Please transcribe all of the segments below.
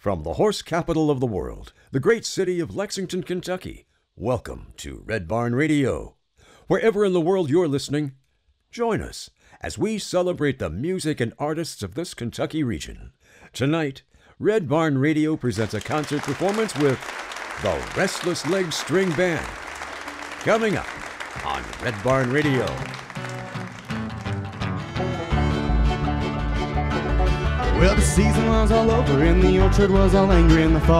From the horse capital of the world, the great city of Lexington, Kentucky, welcome to Red Barn Radio. Wherever in the world you're listening, join us as we celebrate the music and artists of this Kentucky region. Tonight, Red Barn Radio presents a concert performance with the Restless Legs String Band. Coming up on Red Barn Radio. Well, the season was all over and the orchard was all angry in the fall.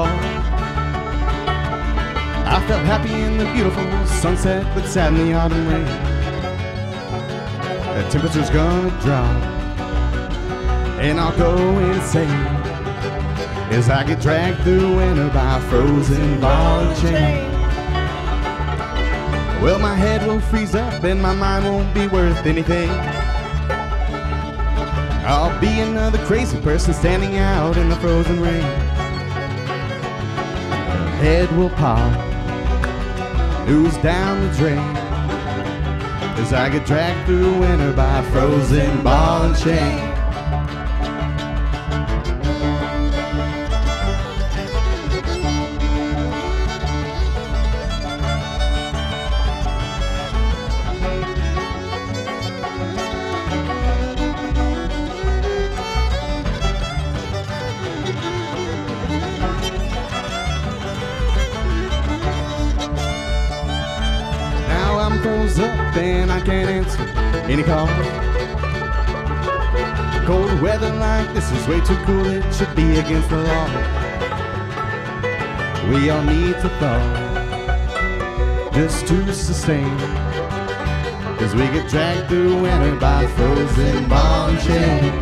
I felt happy in the beautiful sunset, but sad in the autumn rain. The temperature's gonna drop and I'll go insane as I get dragged through winter by a frozen ball and chain. Well, my head will freeze up and my mind won't be worth anything. I'll be another crazy person standing out in the frozen rain. Head will pop, ooze down the drain as I get dragged through winter by a frozen ball and chain. Up and I can't answer any call. Cold weather like this is way too cool, it should be against the law. We all need to thaw just to sustain, cause we get dragged through winter by a frozen ball and chain.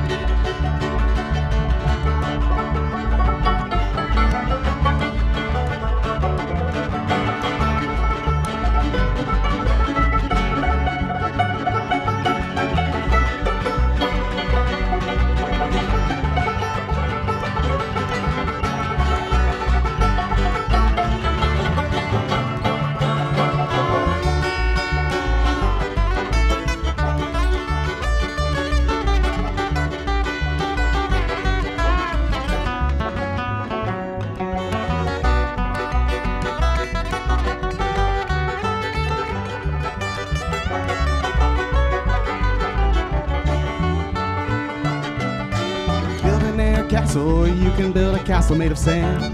Or you can build a castle made of sand.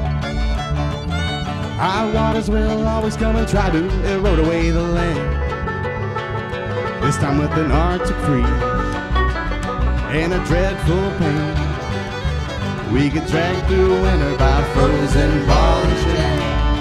High waters will always come and try to erode away the land. This time with an Arctic freeze and a dreadful pain, we get dragged through winter by a frozen ball and chain.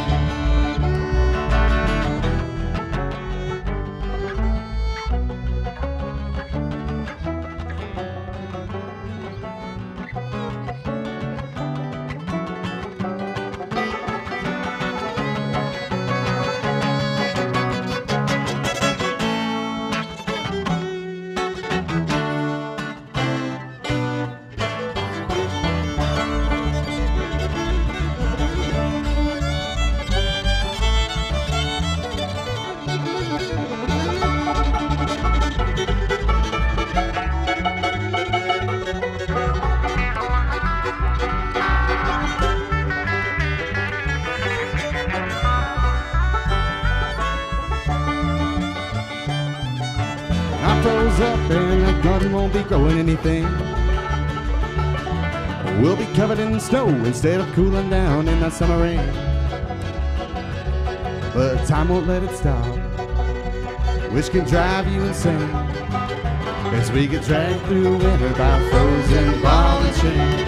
Froze up and that garden won't be growing anything. We'll be covered in snow instead of cooling down in that summer rain. But time won't let it stop, which can drive you insane, as we get dragged through winter by a frozen ball and chain.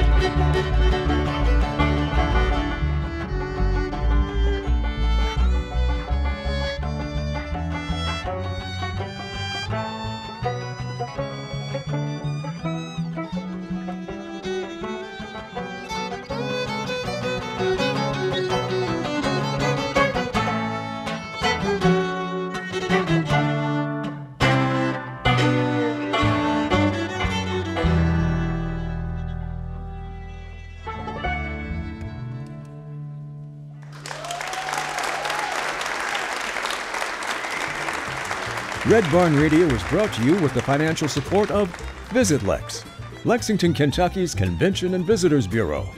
Red Barn Radio is brought to you with the financial support of Visit Lex, Lexington, Kentucky's Convention and Visitors Bureau,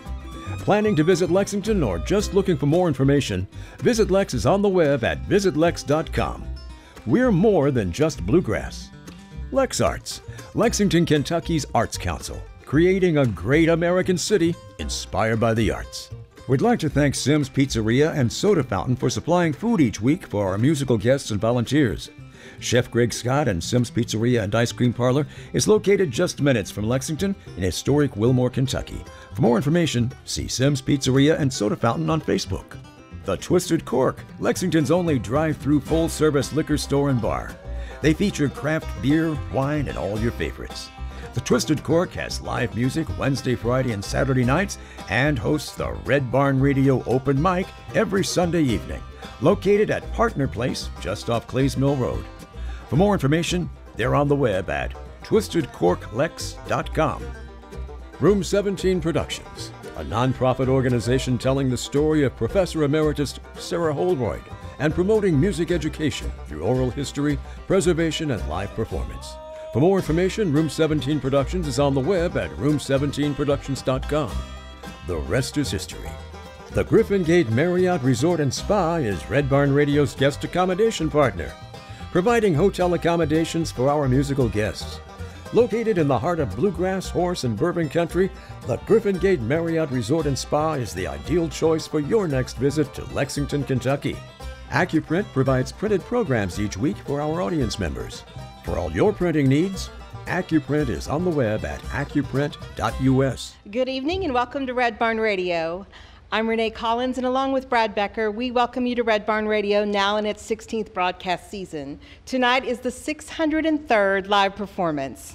Planning to visit Lexington or just looking for more information? Visit Lex is on the web at visitlex.com. We're more than just bluegrass. Lex Arts, Lexington, Kentucky's Arts Council, creating a great American city inspired by the arts. We'd like to thank Sim's Pizzeria and Soda Fountain for supplying food each week for our musical guests and volunteers. Chef Greg Scott and Sim's Pizzeria and Ice Cream Parlor is located just minutes from Lexington in historic Wilmore, Kentucky. For more information, see Sim's Pizzeria and Soda Fountain on Facebook. The Twisted Cork, Lexington's only drive-through full-service liquor store and bar. They feature craft beer, wine, and all your favorites. The Twisted Cork has live music Wednesday, Friday, and Saturday nights and hosts the Red Barn Radio Open Mic every Sunday evening, located at Partner Place just off Clays Mill Road. For more information, they're on the web at twistedcorklex.com. Room 17 Productions, a nonprofit organization telling the story of Professor Emeritus Sarah Holroyd and promoting music education through oral history, preservation, and live performance. For more information, Room 17 Productions is on the web at room17productions.com. The rest is history. The Griffin Gate Marriott Resort and Spa is Red Barn Radio's guest accommodation partner, providing hotel accommodations for our musical guests. Located in the heart of bluegrass, horse, and bourbon country, the Griffin Gate Marriott Resort and Spa is the ideal choice for your next visit to Lexington, Kentucky. AccuPrint provides printed programs each week for our audience members. For all your printing needs, AccuPrint is on the web at accuprint.us. Good evening and welcome to Red Barn Radio. I'm Renee Collins, and along with Brad Becker, we welcome you to Red Barn Radio, now in its 16th broadcast season. Tonight is the 603rd live performance.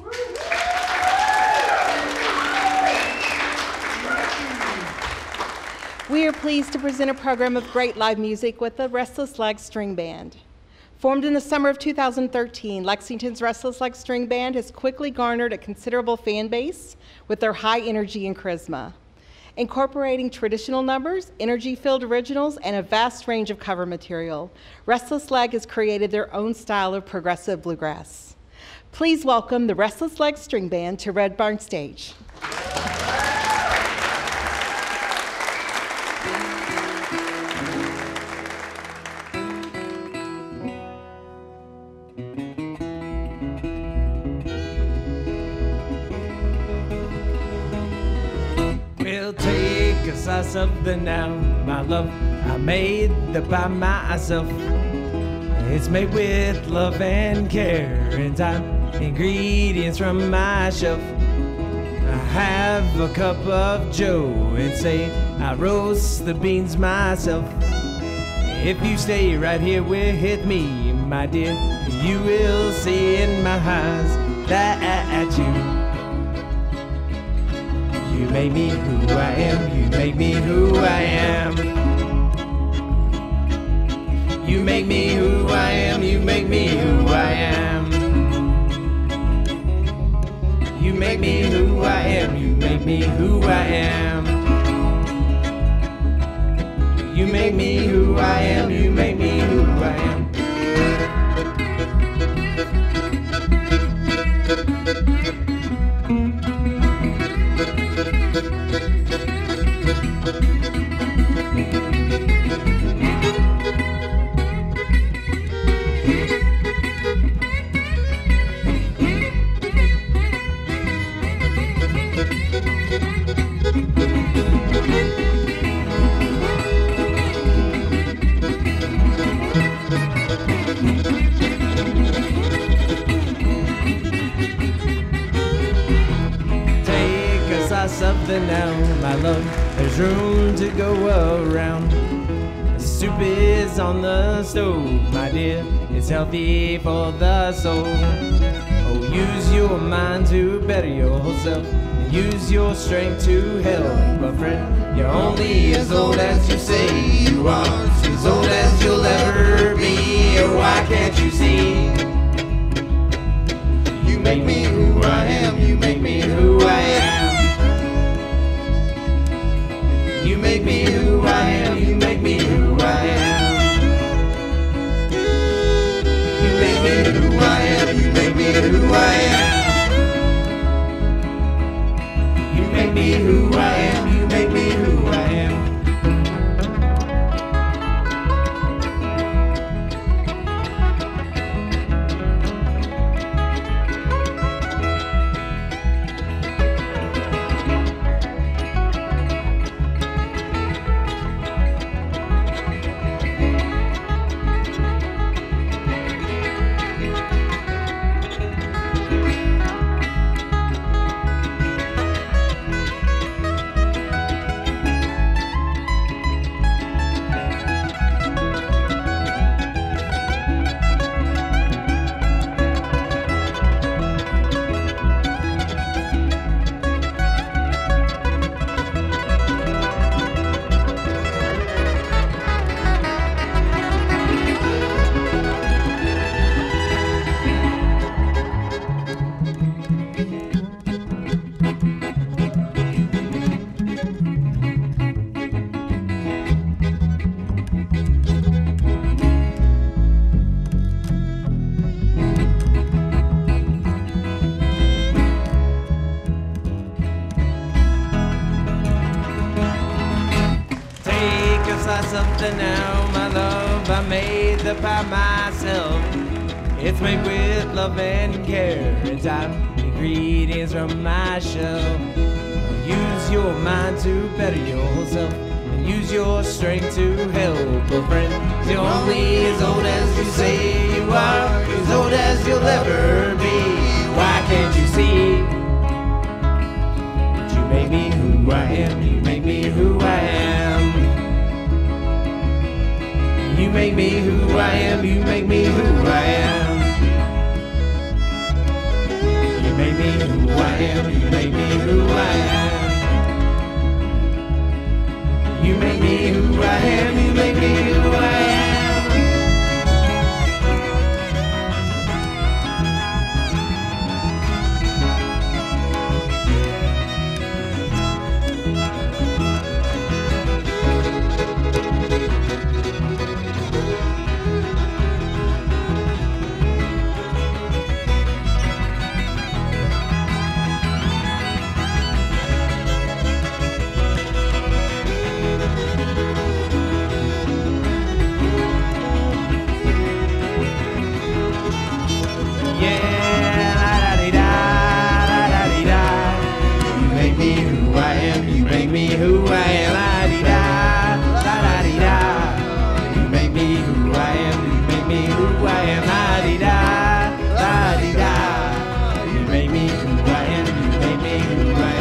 We are pleased to present a program of great live music with the Restless Legs String Band. Formed in the summer of 2013, Lexington's Restless Legs String Band has quickly garnered a considerable fan base with their high energy and charisma. Incorporating traditional numbers, energy-filled originals, and a vast range of cover material, Restless Leg has created their own style of progressive bluegrass. Please welcome the Restless Legs String Band to Red Barn Stage. Something now, my love, I made the pie myself. It's made with love and care, and time ingredients from my shelf. I have a cup of joe and say I roast the beans myself. If you stay right here with me, my dear, you will see in my eyes that you make me who I am, you make me who I am. You make me who I am, you make me who I am. You make me who I am, you make me who I am. You make me who I am, you make me who I am. Something now, my love, there's room to go around. The soup is on the stove, my dear, it's healthy for the soul. Oh, use your mind to better yourself, and use your strength to help. But friend, you're only as old as you say you are, as old as you'll ever be. Oh, why can't you see? You make me who I am, you make me who I am. You make me who I am, you make me who I am. You make me who I am, you make me who I am. You make me who I am, you make me who I am. slice of the now, my love. I made the pie myself. It's made with love and care, and top ingredients from my shelf. Use your mind to better yourself, and use your strength to help a friend. You're only as old as you say you are, as old as you'll ever be. Why can't you see that you make me who I am? You make me who I am. You make me who I am. You make me who I am. You make me who I am. You make me who I am. You make me who I am. You make me who I am. Who I am, la-dee-da, la-da-dee-da. You make me who I am, you make me who I am, la-dee-da, la-dee-da. You make me who I am, you make me who I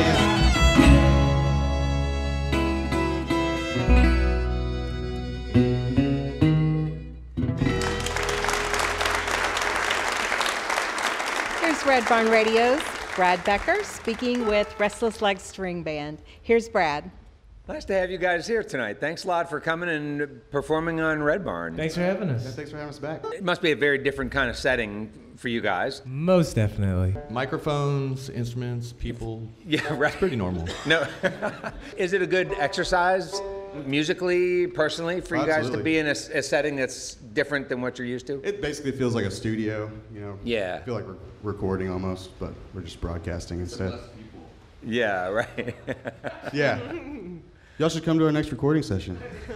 am. Here's Red Barn Radio's Brad Becker speaking with Restless Legs String Band. Here's Brad. Nice to have you guys here tonight. Thanks a lot for coming and performing on Red Barn. Thanks for having us. Yeah, thanks for having us back. It must be a very different kind of setting for you guys. Most definitely. Microphones, instruments, people. Yeah, right. It's pretty normal. No, is it a good exercise musically, personally, for you guys to be in a setting that's different than what you're used to? It basically feels like a studio, you know. Yeah. I feel like we're recording almost, but we're just broadcasting instead. Yeah, right. Yeah. Y'all should come to our next recording session.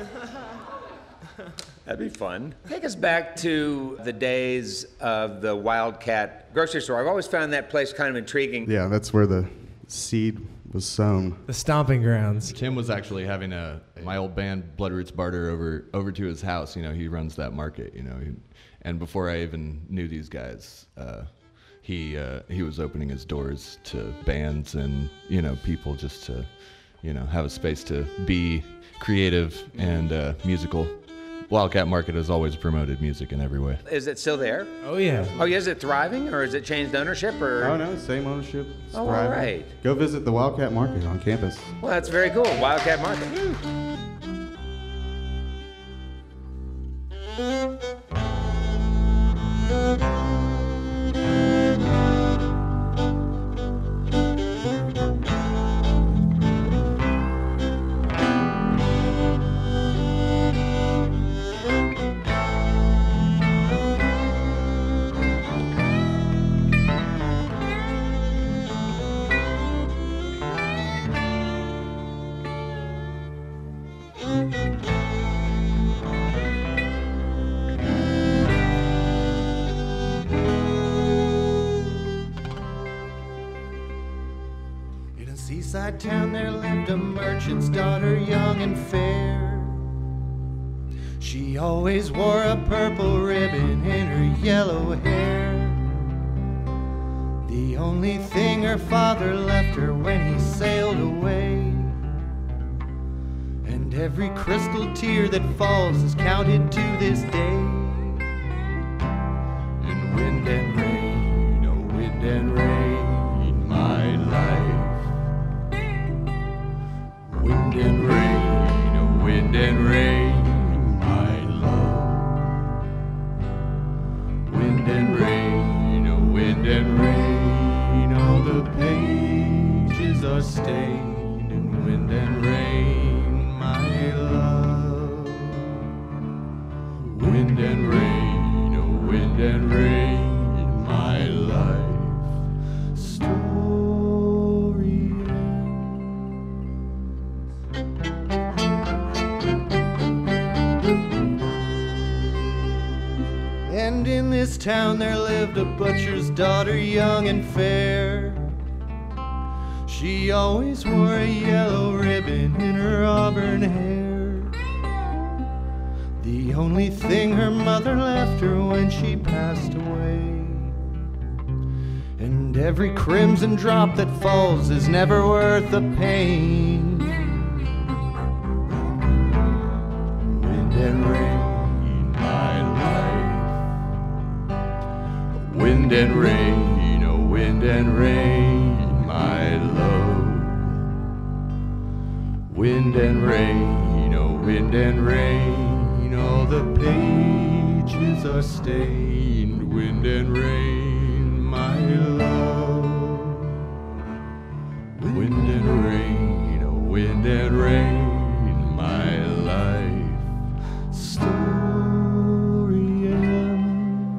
That'd be fun. Take us back to the days of the Wildcat grocery store. I've always found that place kind of intriguing. Yeah, that's where the seed was sown. The stomping grounds. Tim was actually having my old band Blood Roots Barter over to his house. You know, he runs that market. You know, and before I even knew these guys, he was opening his doors to bands and people just to have a space to be creative and musical. Wildcat Market has always promoted music in every way. Is it still there? Oh yeah. Oh yeah, is it thriving or is it changed ownership or? Oh no, same ownership. It's Oh, thriving. all right. Go visit the Wildcat Market on campus. Well, that's very cool. Wildcat Market. In a seaside town there lived a merchant's daughter, young and fair. She always wore a purple ribbon in her yellow hair. The only thing her father left her when he sailed away. And every crystal tear that falls is counted to this day. And wind and rain, oh wind and rain, my life. Wind and rain, oh wind and rain, my love. Wind and rain, oh wind and rain, all the pages are stained in wind and rain, my love. Wind and rain, oh wind and rain, my life. Story ends. this town there lived a butcher's daughter, young and fair. She always wore a yellow ribbon in her auburn hair. The only thing her mother left her when she passed away. And every crimson drop that falls is never worth the pain. Wind and rain, my life. Wind and rain, oh wind and rain, my love. Wind and rain, oh wind and rain, all the pages are stained. Wind and rain, my love. Wind and rain, oh wind and rain, my life story ends.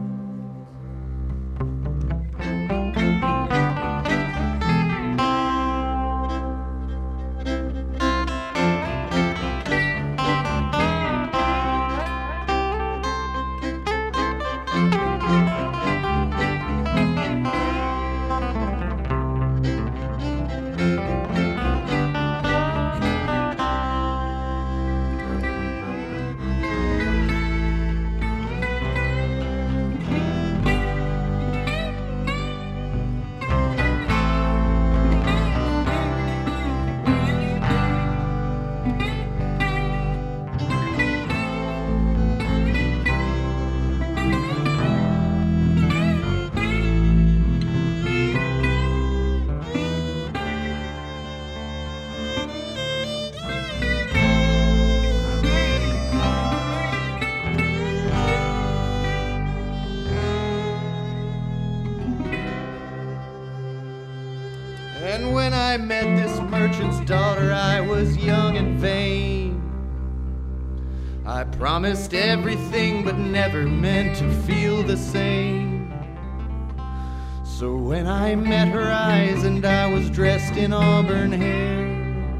And when I met this merchant's daughter, I was young and vain. I promised everything, but never meant to feel the same. So when I met her eyes and I was dressed in auburn hair,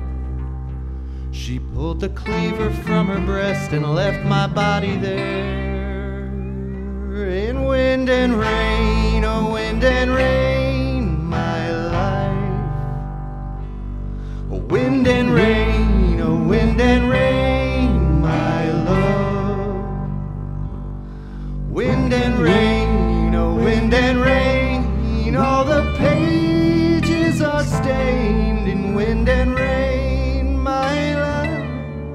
she pulled the cleaver from her breast and left my body there. In wind and rain, oh wind and rain, my life. Oh wind and rain, oh wind and rain, my love. Wind and rain, oh wind and rain, all the pages are stained in wind and rain, my love.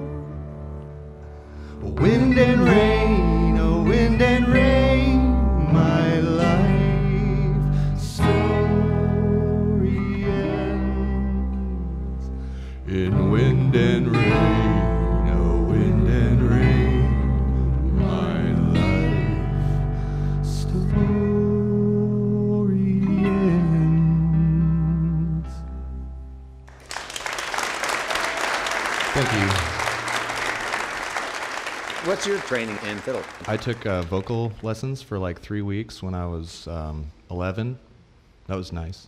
Wind and rain, oh wind and rain, my life story ends. In wind and rain, oh wind and rain, my life story ends. Thank you. What's your training in fiddle? I took vocal lessons for like 3 weeks when I was 11. That was nice.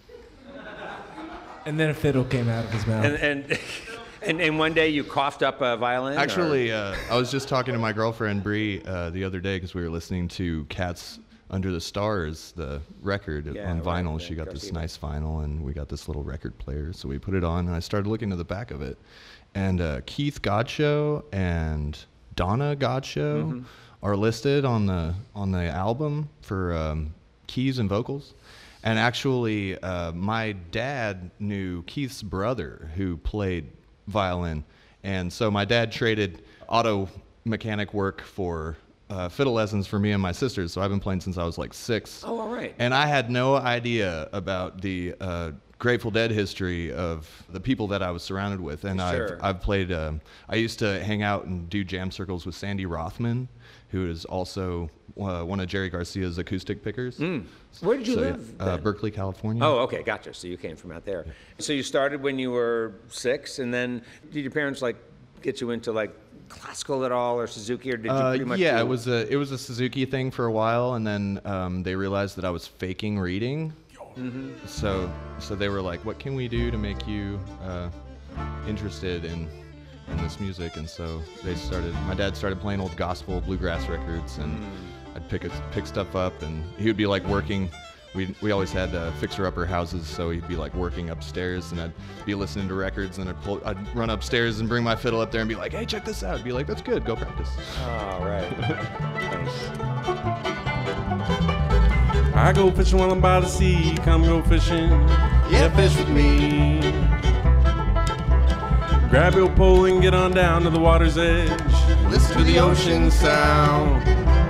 And then a fiddle came out of his mouth. And one day you coughed up a violin? Actually, I was just talking to my girlfriend, Bree, the other day because we were listening to Cats Under the Stars, the record on vinyl. Right, she got this Garcia. nice vinyl, and we got this little record player. So we put it on, and I started looking at the back of it. And Keith Godchaux and Donna Godchaux are listed on the album for keys and vocals. And actually, my dad knew Keith's brother who played violin. And so my dad traded auto mechanic work for fiddle lessons for me and my sisters. So I've been playing since I was like 6. Oh, all right. And I had no idea about the Grateful Dead history of the people that I was surrounded with. And Sure. I've played, I used to hang out and do jam circles with Sandy Rothman, who is also one of Jerry Garcia's acoustic pickers. Where did you live then? Berkeley, California. Oh, okay, gotcha. So you came from out there. So you started when you were 6, and then did your parents like get you into like classical at all, or Suzuki, or did you pretty much? Yeah, do... it was a Suzuki thing for a while, and then they realized that I was faking reading. So they were like, "What can we do to make you interested in in this music, and so my dad started playing old gospel bluegrass records, and I'd pick stuff up, and he would be like working. We always had fixer-upper houses, so he'd be like working upstairs, and I'd be listening to records, and I'd run upstairs and bring my fiddle up there and be like, "Hey, check this out." I'd be like, "That's good, go practice." All right. Nice. I go fishing while I'm by the sea. Come go fishing. Yeah, fish with me. Grab your pole and get on down to the water's edge. Listen to the ocean sound.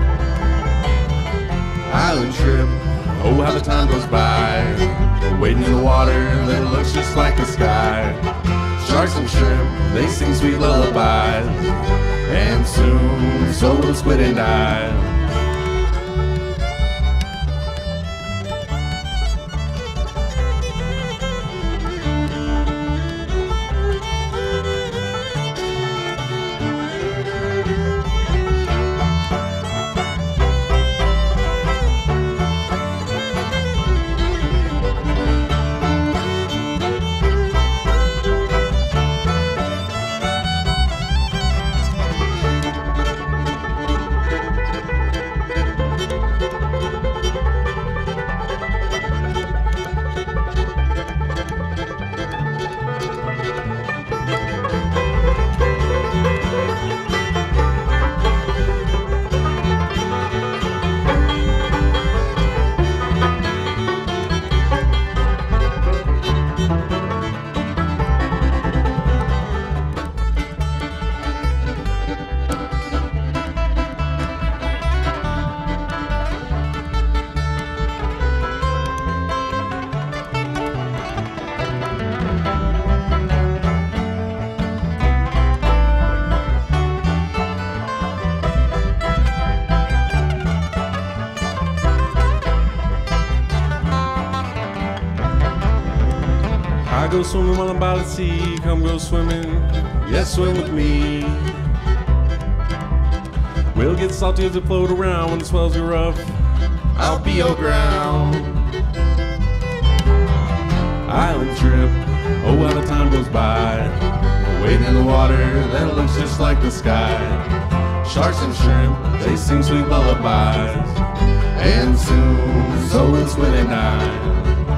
Island trip. Oh, how the time goes by. Wading in the water that looks just like the sky. Sharks and shrimp, they sing sweet lullabies. And soon, so will squid and I. Go swimming while I'm by the sea. Come go swimming. Yes, swim with me. We'll get salty as we float around. When the swells get rough, I'll be your ground. Island trip. Oh, how the time goes by. We're wading in the water that looks just like the sky. Sharks and shrimp, they sing sweet lullabies. And soon, so will squid and I.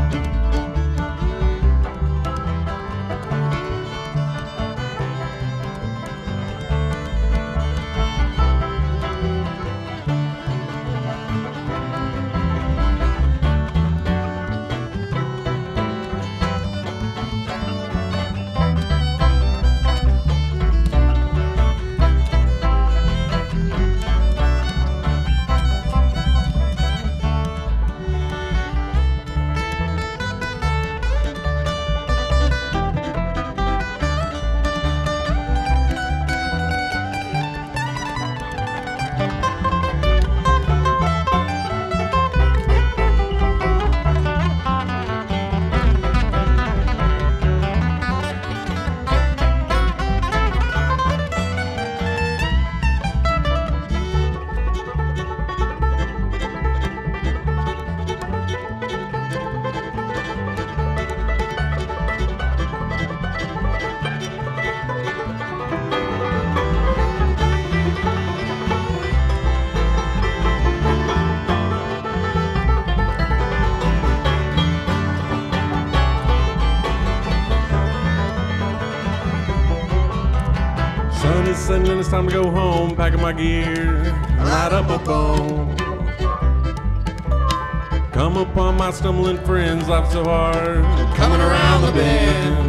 Sun is setting and it's time to go home. Packing my gear, light up a bone. Come upon my stumbling friends, life so hard, coming around the bend.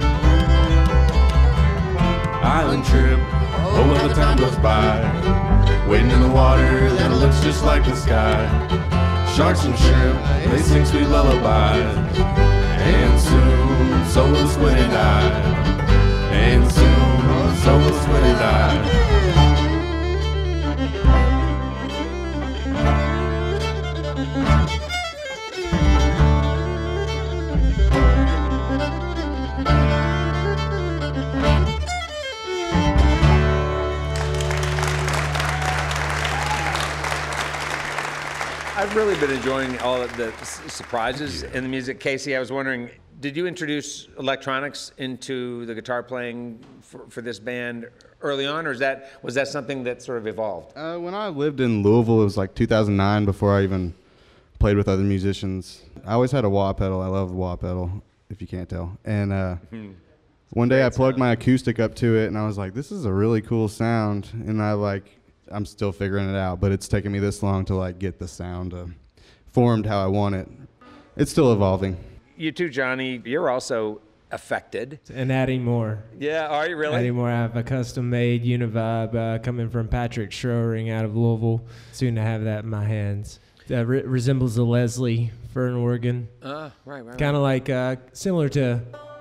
Island trip, oh well the time goes by. Wading in the water that looks just like the sky. Sharks and shrimp, they sing sweet lullabies. And soon, so will squid and I. And soon, so will squid and I. I've really been enjoying all of the surprises in the music. Casey, I was wondering, Did you introduce electronics into the guitar playing for this band early on, or was that something that sort of evolved? When I lived in Louisville, it was like 2009 before I even played with other musicians. I always had a wah pedal. I love the wah pedal, if you can't tell. And one day I plugged my acoustic up to it, and I was like, this is a really cool sound. And I'm still figuring it out, but it's taken me this long to like get the sound formed how I want it. It's still evolving. You too, Johnny, you're also affected. And adding more. Yeah, are you really? Adding more. I have a custom-made Univibe coming from Patrick Schroering out of Louisville. Soon to have that in my hands. That resembles a Leslie Fern organ. Right. Kind of like, similar to...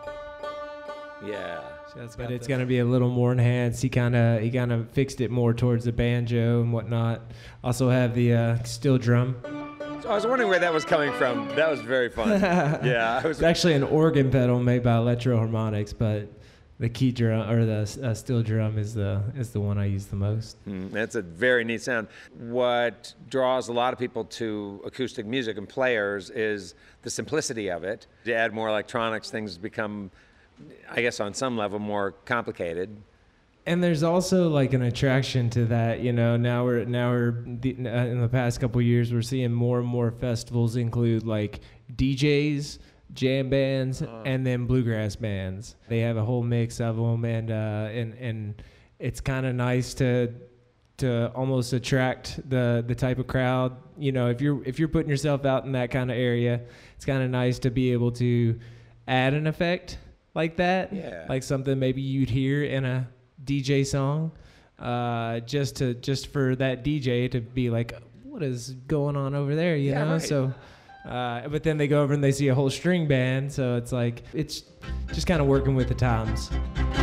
Yeah. But it's going to be a little more enhanced. He kind of fixed it more towards the banjo and whatnot. Also have the steel drum. So I was wondering where that was coming from. That was very fun. Yeah. It's actually an organ pedal made by Electro Harmonics, but the key drum or the steel drum is the one I use the most. That's a very neat sound. What draws a lot of people to acoustic music and players is the simplicity of it. To add more electronics, things become, I guess, on some level more complicated. And there's also like an attraction to that, you know. Now we're in the past couple of years, we're seeing more and more festivals include like DJs, jam bands, and then bluegrass bands. They have a whole mix of them, and it's kind of nice to almost attract the type of crowd. You know, if you're putting yourself out in that kind of area, it's kind of nice to be able to add an effect like that, like something maybe you'd hear in a DJ song, just for that DJ to be like, what is going on over there, you know? Right. So, but then they go over and they see a whole string band, so it's like, it's just kind of working with the times.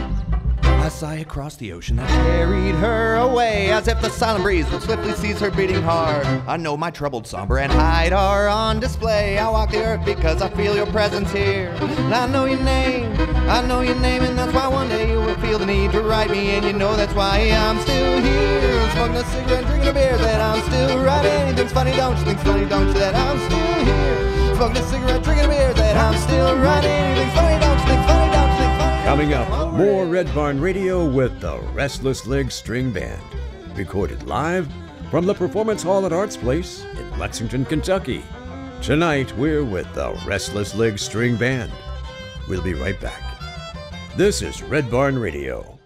I sigh across the ocean that carried her away, as if the silent breeze would swiftly seize her beating heart. I know my troubled, somber, and hide are on display. I walk the earth because I feel your presence here. And I know your name, and that's why one day you will feel the need to write me, and you know that's why I'm still here. Smoking a cigarette, drinking a beer, that I'm still writing. Anything's funny, don't you? Think's funny, don't you? That I'm still here. Smoking a cigarette, drinking a beer, that I'm still writing. Anything's funny, don't you? Think's funny, don't you? Coming up, more Red Barn Radio with the Restless Legs String Band. Recorded live from the Performance Hall at Arts Place in Lexington, Kentucky. Tonight, we're with the Restless Legs String Band. We'll be right back. This is Red Barn Radio.